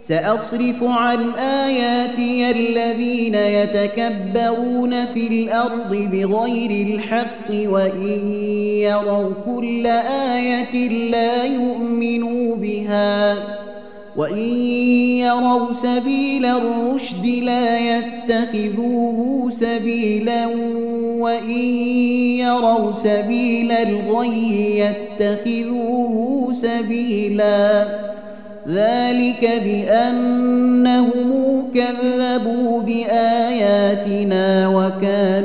سأصرف عن آياتي الذين يتكبرون في الأرض بغير الحق وإن يروا كل آية لا يؤمنوا بها وإن يروا سبيل الرشد لا يتخذوه سبيلا وإن يروا سبيل الغي يتخذوه سبيلا ذلك بأنهم كذبوا بآياتنا وكانوا